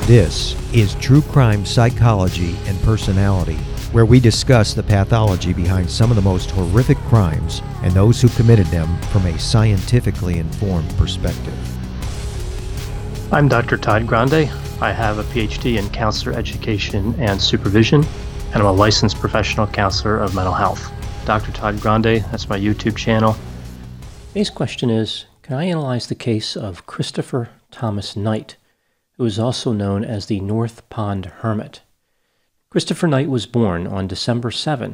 This is True Crime Psychology and Personality, where we discuss the pathology behind some of the most horrific crimes and those who committed them from a scientifically informed perspective. I'm Dr. Todd Grande. I have a PhD in counselor education and supervision, and I'm a licensed professional counselor of mental health. Dr. Todd Grande, that's my YouTube channel. Today's question is, can I analyze the case of Christopher Thomas Knight, who is also known as the North Pond Hermit? Christopher Knight was born on December 7,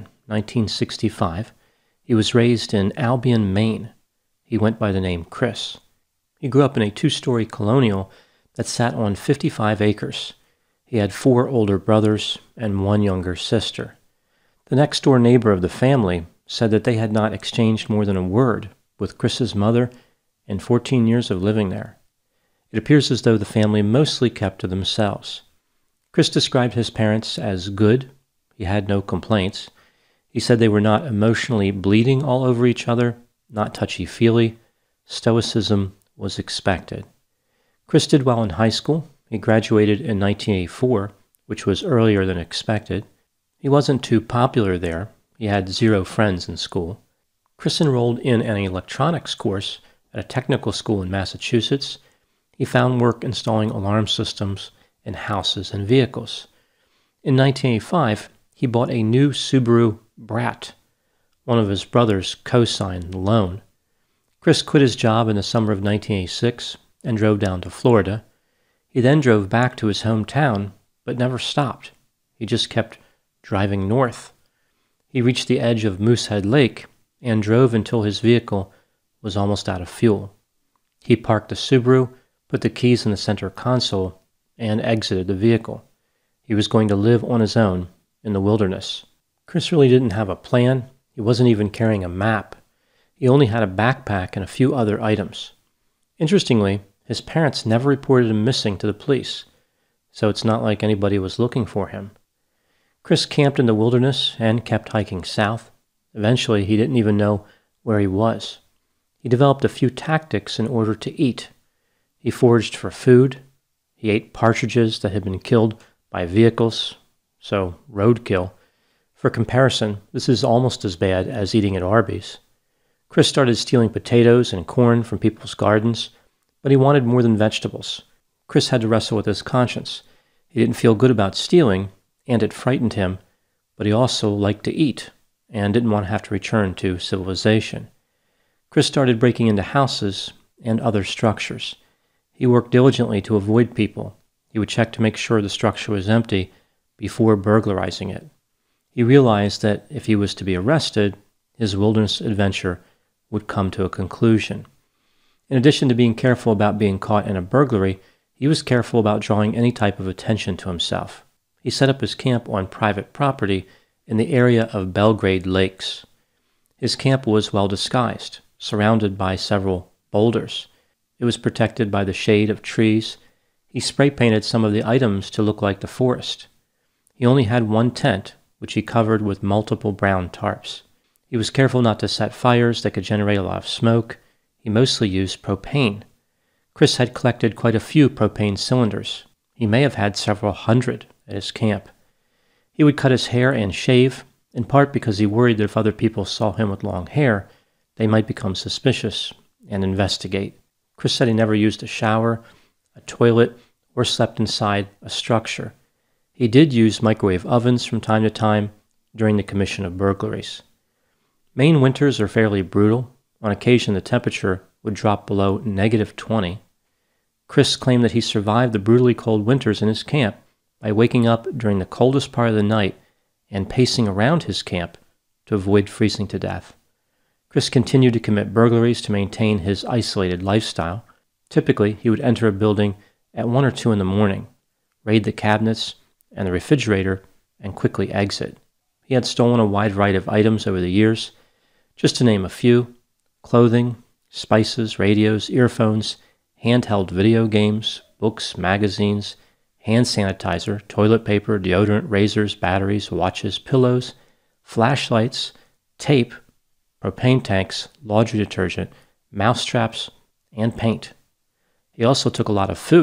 1965. He was raised in Albion, Maine. He went by the name Chris. He grew up in a two-story colonial that sat on 55 acres. He had 4 older brothers and 1 younger sister. The next-door neighbor of the family said that they had not exchanged more than a word with Chris's mother in 14 years of living there. It appears as though the family mostly kept to themselves. Chris described his parents as good. He had no complaints. He said they were not emotionally bleeding all over each other, not touchy-feely. Stoicism was expected. Chris did well in high school. He graduated in 1984, which was earlier than expected. He wasn't too popular there. He had 0 friends in school. Chris enrolled in an electronics course at a technical school in Massachusetts. He found work installing alarm systems in houses and vehicles. In 1985, he bought a new Subaru Brat. One of his brothers co-signed the loan. Chris quit his job in the summer of 1986 and drove down to Florida. He then drove back to his hometown, but never stopped. He just kept driving north. He reached the edge of Moosehead Lake and drove until his vehicle was almost out of fuel. He parked the Subaru, put the keys in the center console, and exited the vehicle. He was going to live on his own in the wilderness. Chris really didn't have a plan. He wasn't even carrying a map. He only had a backpack and a few other items. Interestingly, his parents never reported him missing to the police, so it's not like anybody was looking for him. Chris camped in the wilderness and kept hiking south. Eventually, he didn't even know where he was. He developed a few tactics in order to eat. He foraged for food. He ate partridges that had been killed by vehicles, so roadkill. For comparison, this is almost as bad as eating at Arby's. Chris started stealing potatoes and corn from people's gardens, but he wanted more than vegetables. Chris had to wrestle with his conscience. He didn't feel good about stealing, and it frightened him, but he also liked to eat and didn't want to have to return to civilization. Chris started breaking into houses and other structures. He worked diligently to avoid people. He would check to make sure the structure was empty before burglarizing it. He realized that if he was to be arrested, his wilderness adventure would come to a conclusion. In addition to being careful about being caught in a burglary, he was careful about drawing any type of attention to himself. He set up his camp on private property in the area of Belgrade Lakes. His camp was well disguised, surrounded by several boulders. It was protected by the shade of trees. He spray-painted some of the items to look like the forest. He only had 1 tent, which he covered with multiple brown tarps. He was careful not to set fires that could generate a lot of smoke. He mostly used propane. Chris had collected quite a few propane cylinders. He may have had several hundred at his camp. He would cut his hair and shave, in part because he worried that if other people saw him with long hair, they might become suspicious and investigate. Chris said he never used a shower, a toilet, or slept inside a structure. He did use microwave ovens from time to time during the commission of burglaries. Maine winters are fairly brutal. On occasion, the temperature would drop below -20. Chris claimed that he survived the brutally cold winters in his camp by waking up during the coldest part of the night and pacing around his camp to avoid freezing to death. Chris continued to commit burglaries to maintain his isolated lifestyle. Typically, he would enter a building at 1 or 2 in the morning, raid the cabinets and the refrigerator, and quickly exit. He had stolen a wide variety of items over the years. Just to name a few: clothing, spices, radios, earphones, handheld video games, books, magazines, hand sanitizer, toilet paper, deodorant, razors, batteries, watches, pillows, flashlights, tape, propane tanks, laundry detergent, mouse traps, and paint. He also took a lot of food,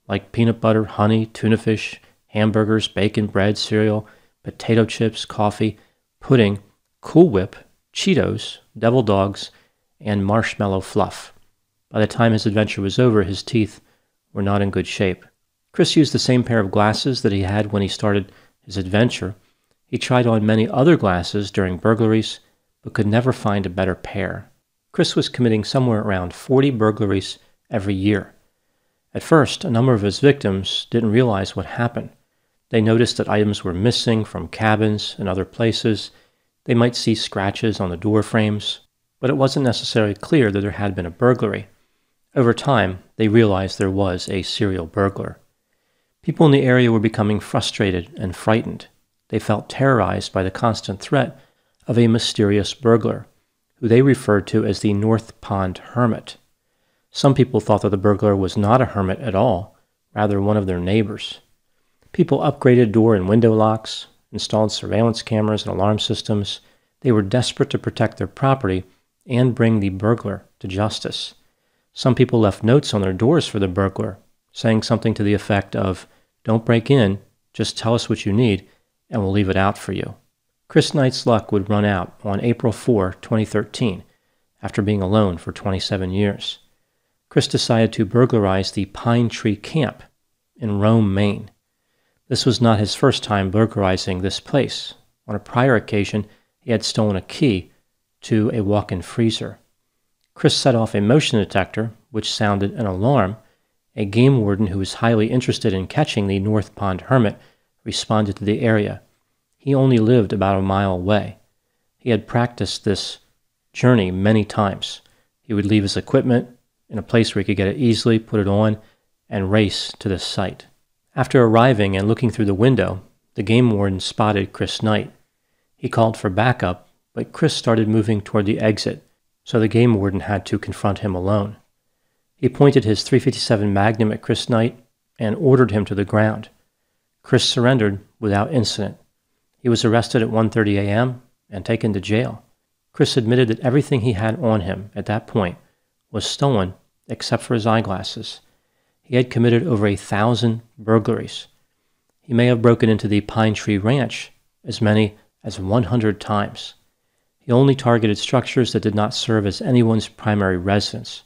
like peanut butter, honey, tuna fish, hamburgers, bacon, bread, cereal, potato chips, coffee, pudding, Cool Whip, Cheetos, Devil Dogs, and marshmallow fluff. By the time his adventure was over, his teeth were not in good shape. Chris used the same pair of glasses that he had when he started his adventure. He tried on many other glasses during burglaries, but could never find a better pair. Chris was committing somewhere around 40 burglaries every year. At first, a number of his victims didn't realize what happened. They noticed that items were missing from cabins and other places. They might see scratches on the door frames, but it wasn't necessarily clear that there had been a burglary. Over time, they realized there was a serial burglar. People in the area were becoming frustrated and frightened. They felt terrorized by the constant threat of a mysterious burglar, who they referred to as the North Pond Hermit. Some people thought that the burglar was not a hermit at all, rather one of their neighbors. People upgraded door and window locks, installed surveillance cameras and alarm systems. They were desperate to protect their property and bring the burglar to justice. Some people left notes on their doors for the burglar, saying something to the effect of, "Don't break in, just tell us what you need, and we'll leave it out for you." Chris Knight's luck would run out on April 4, 2013, after being alone for 27 years. Chris decided to burglarize the Pine Tree Camp in Rome, Maine. This was not his first time burglarizing this place. On a prior occasion, he had stolen a key to a walk-in freezer. Chris set off a motion detector, which sounded an alarm. A game warden who was highly interested in catching the North Pond Hermit responded to the area. He only lived about a mile away. He had practiced this journey many times. He would leave his equipment in a place where he could get it easily, put it on, and race to this site. After arriving and looking through the window, the game warden spotted Chris Knight. He called for backup, but Chris started moving toward the exit, so the game warden had to confront him alone. He pointed his .357 Magnum at Chris Knight and ordered him to the ground. Chris surrendered without incident. He was arrested at 1:30 a.m. and taken to jail. Chris admitted that everything he had on him at that point was stolen except for his eyeglasses. He had committed over 1,000 burglaries. He may have broken into the Pine Tree Ranch as many as 100 times. He only targeted structures that did not serve as anyone's primary residence.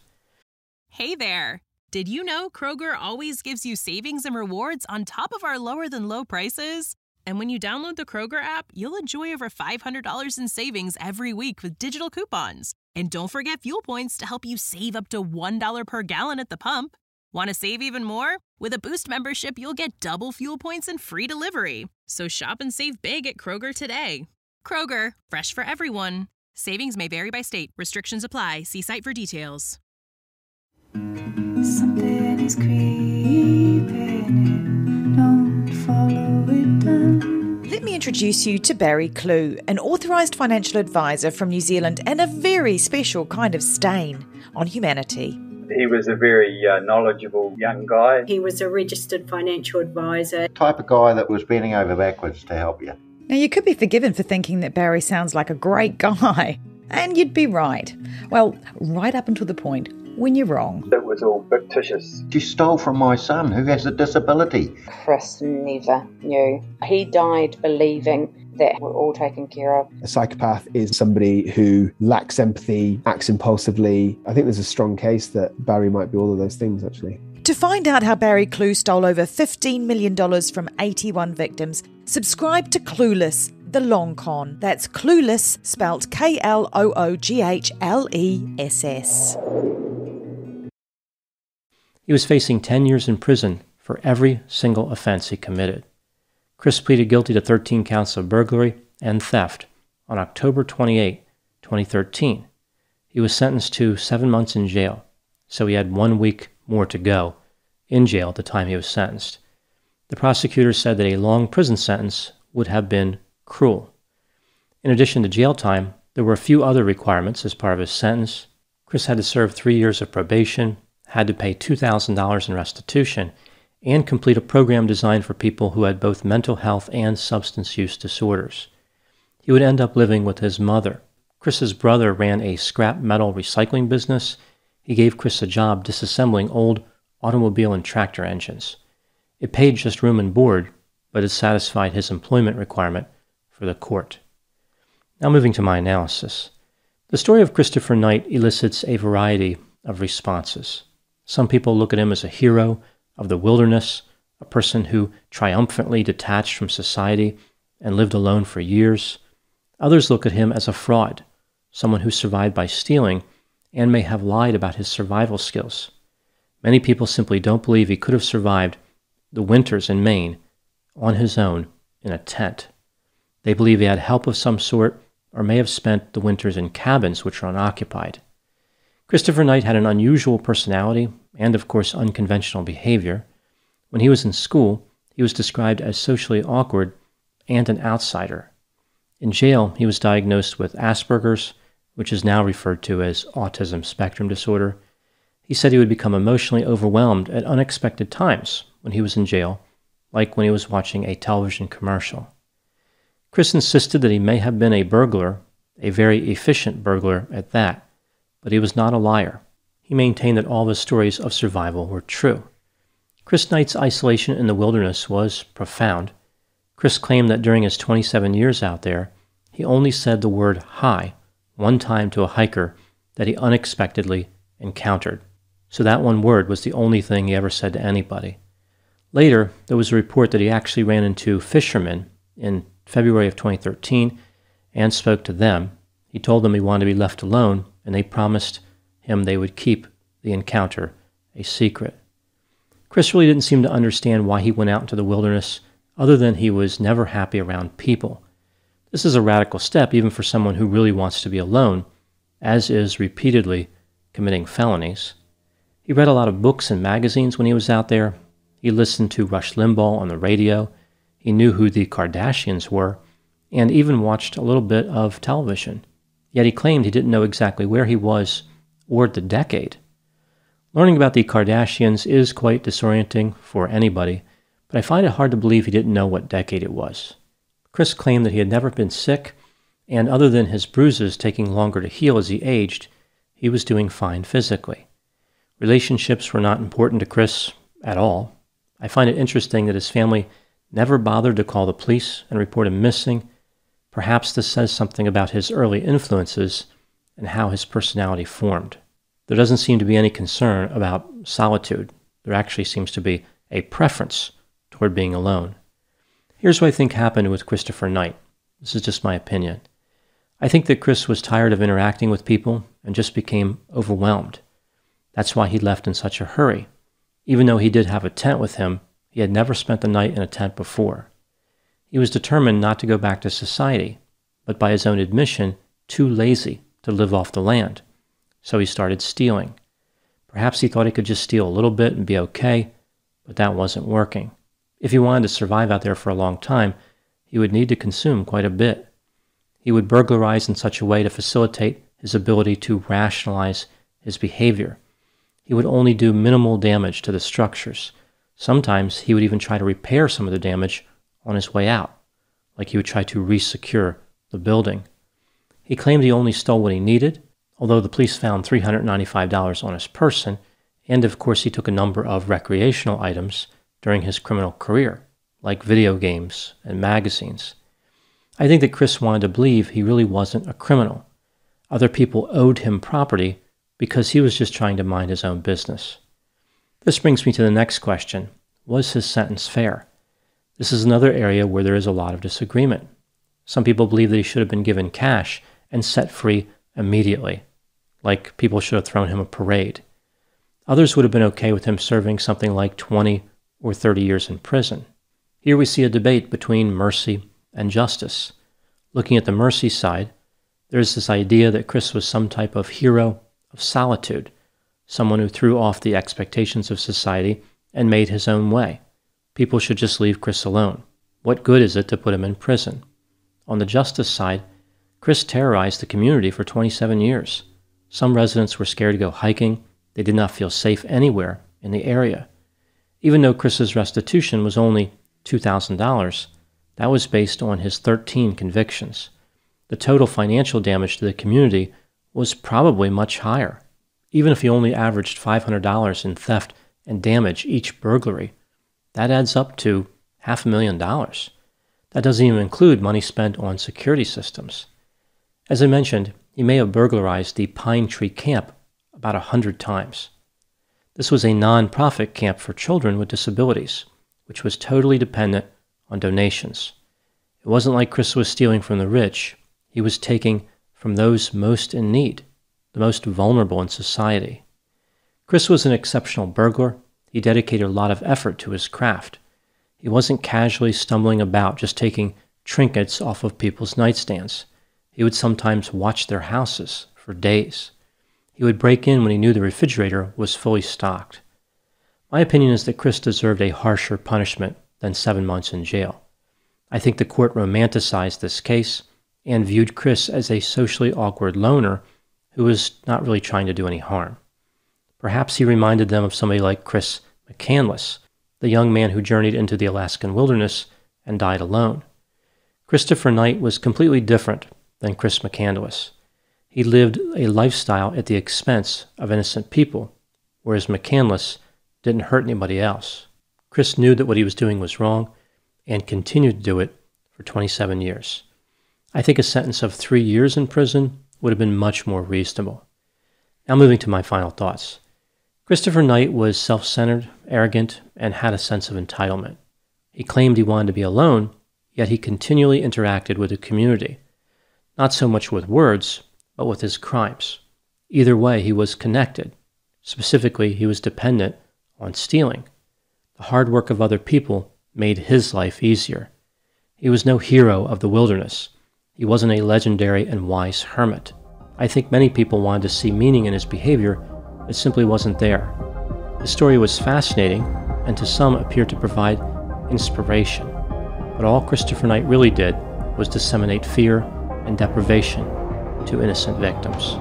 Hey there! Did you know Kroger always gives you savings and rewards on top of our lower-than-low prices? And when you download the Kroger app, you'll enjoy over $500 in savings every week with digital coupons. And don't forget fuel points to help you save up to $1 per gallon at the pump. Want to save even more? With a Boost membership, you'll get double fuel points and free delivery. So shop and save big at Kroger today. Kroger, fresh for everyone. Savings may vary by state. Restrictions apply. See site for details. Something is creeping in. Don't follow it down. Let me introduce you to Barry Clew, an authorised financial advisor from New Zealand and a very special kind of stain on humanity. He was a very knowledgeable young guy. He was a registered financial advisor. Type of guy that was bending over backwards to help you. Now, you could be forgiven for thinking that Barry sounds like a great guy, and you'd be right. Well, right up until the point when you're wrong. It was all fictitious. She stole from my son who has a disability. Chris never knew. He died believing that we're all taken care of. A psychopath is somebody who lacks empathy, acts impulsively. I think there's a strong case that Barry might be all of those things, actually. To find out how Barry Clew stole over $15 million from 81 victims, subscribe to Clueless, the long con. That's Clueless, spelt Klooghless. He was facing 10 years in prison for every single offense he committed. Chris pleaded guilty to 13 counts of burglary and theft on October 28, 2013. He was sentenced to 7 months in jail, so he had 1 week more to go in jail at the time he was sentenced. The prosecutor said that a long prison sentence would have been cruel. In addition to jail time, there were a few other requirements as part of his sentence. Chris had to serve 3 years of probation, had to pay $2,000 in restitution, and complete a program designed for people who had both mental health and substance use disorders. He would end up living with his mother. Chris's brother ran a scrap metal recycling business. He gave Chris a job disassembling old automobile and tractor engines. It paid just room and board, but it satisfied his employment requirement for the court. Now moving to my analysis. The story of Christopher Knight elicits a variety of responses. Some people look at him as a hero of the wilderness, a person who triumphantly detached from society and lived alone for years. Others look at him as a fraud, someone who survived by stealing and may have lied about his survival skills. Many people simply don't believe he could have survived the winters in Maine on his own in a tent. They believe he had help of some sort or may have spent the winters in cabins which were unoccupied. Christopher Knight had an unusual personality and, of course, unconventional behavior. When he was in school, he was described as socially awkward and an outsider. In jail, he was diagnosed with Asperger's, which is now referred to as autism spectrum disorder. He said he would become emotionally overwhelmed at unexpected times when he was in jail, like when he was watching a television commercial. Chris insisted that he may have been a burglar, a very efficient burglar at that, but he was not a liar. He maintained that all of his stories of survival were true. Chris Knight's isolation in the wilderness was profound. Chris claimed that during his 27 years out there, he only said the word hi one time to a hiker that he unexpectedly encountered. So that one word was the only thing he ever said to anybody. Later, there was a report that he actually ran into fishermen in February of 2013 and spoke to them. He told them he wanted to be left alone, and they promised him they would keep the encounter a secret. Chris really didn't seem to understand why he went out into the wilderness, other than he was never happy around people. This is a radical step even for someone who really wants to be alone, as is repeatedly committing felonies. He read a lot of books and magazines when he was out there. He listened to Rush Limbaugh on the radio. He knew who the Kardashians were, and even watched a little bit of television. Yet he claimed he didn't know exactly where he was or the decade. Learning about the Kardashians is quite disorienting for anybody, but I find it hard to believe he didn't know what decade it was. Chris claimed that he had never been sick, and other than his bruises taking longer to heal as he aged, he was doing fine physically. Relationships were not important to Chris at all. I find it interesting that his family never bothered to call the police and report him missing. Perhaps this says something about his early influences and how his personality formed. There doesn't seem to be any concern about solitude. There actually seems to be a preference toward being alone. Here's what I think happened with Christopher Knight. This is just my opinion. I think that Chris was tired of interacting with people and just became overwhelmed. That's why he left in such a hurry. Even though he did have a tent with him, he had never spent the night in a tent before. He was determined not to go back to society, but by his own admission, too lazy to live off the land. So he started stealing. Perhaps he thought he could just steal a little bit and be okay, but that wasn't working. If he wanted to survive out there for a long time, he would need to consume quite a bit. He would burglarize in such a way to facilitate his ability to rationalize his behavior. He would only do minimal damage to the structures. Sometimes he would even try to repair some of the damage on his way out, like he would try to re-secure the building. He claimed he only stole what he needed, although the police found $395 on his person, and of course he took a number of recreational items during his criminal career, like video games and magazines. I think that Chris wanted to believe he really wasn't a criminal. Other people owed him property because he was just trying to mind his own business. This brings me to the next question. Was his sentence fair? This is another area where there is a lot of disagreement. Some people believe that he should have been given cash and set free immediately, like people should have thrown him a parade. Others would have been okay with him serving something like 20 or 30 years in prison. Here we see a debate between mercy and justice. Looking at the mercy side, there's this idea that Chris was some type of hero of solitude, someone who threw off the expectations of society and made his own way. People should just leave Chris alone. What good is it to put him in prison? On the justice side, Chris terrorized the community for 27 years. Some residents were scared to go hiking. They did not feel safe anywhere in the area. Even though Chris's restitution was only $2,000, that was based on his 13 convictions. The total financial damage to the community was probably much higher. Even if he only averaged $500 in theft and damage each burglary, that adds up to $500,000. That doesn't even include money spent on security systems. As I mentioned, he may have burglarized the Pine Tree Camp about 100 times. This was a non-profit camp for children with disabilities, which was totally dependent on donations. It wasn't like Chris was stealing from the rich. He was taking from those most in need, the most vulnerable in society. Chris was an exceptional burglar. He dedicated a lot of effort to his craft. He wasn't casually stumbling about just taking trinkets off of people's nightstands. He would sometimes watch their houses for days. He would break in when he knew the refrigerator was fully stocked. My opinion is that Chris deserved a harsher punishment than 7 months in jail. I think the court romanticized this case and viewed Chris as a socially awkward loner who was not really trying to do any harm. Perhaps he reminded them of somebody like Chris McCandless, the young man who journeyed into the Alaskan wilderness and died alone. Christopher Knight was completely different than Chris McCandless. He lived a lifestyle at the expense of innocent people, whereas McCandless didn't hurt anybody else. Chris knew that what he was doing was wrong and continued to do it for 27 years. I think a sentence of 3 years in prison would have been much more reasonable. Now moving to my final thoughts. Christopher Knight was self-centered, arrogant, and had a sense of entitlement. He claimed he wanted to be alone, yet he continually interacted with the community, not so much with words, but with his crimes. Either way, he was connected. Specifically, he was dependent on stealing. The hard work of other people made his life easier. He was no hero of the wilderness. He wasn't a legendary and wise hermit. I think many people wanted to see meaning in his behavior that simply wasn't there. His story was fascinating, and to some appeared to provide inspiration. But all Christopher Knight really did was disseminate fear and deprivation to innocent victims.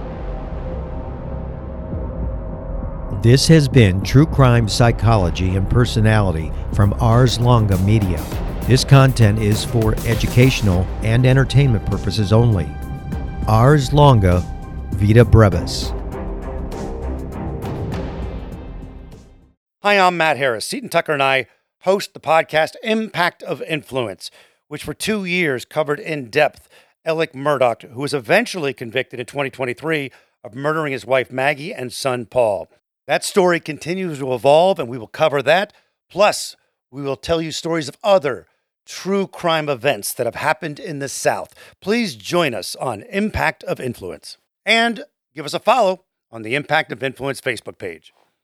This has been True Crime Psychology and Personality from Ars Longa Media. This content is for educational and entertainment purposes only. Ars Longa, Vita Brevis. Hi, I'm Matt Harris. Seton Tucker and I host the podcast Impact of Influence, which for 2 years covered in depth Alec Murdaugh, who was eventually convicted in 2023 of murdering his wife Maggie and son Paul. That story continues to evolve, and we will cover that. Plus, we will tell you stories of other true crime events that have happened in the South. Please join us on Impact of Influence. And give us a follow on the Impact of Influence Facebook page.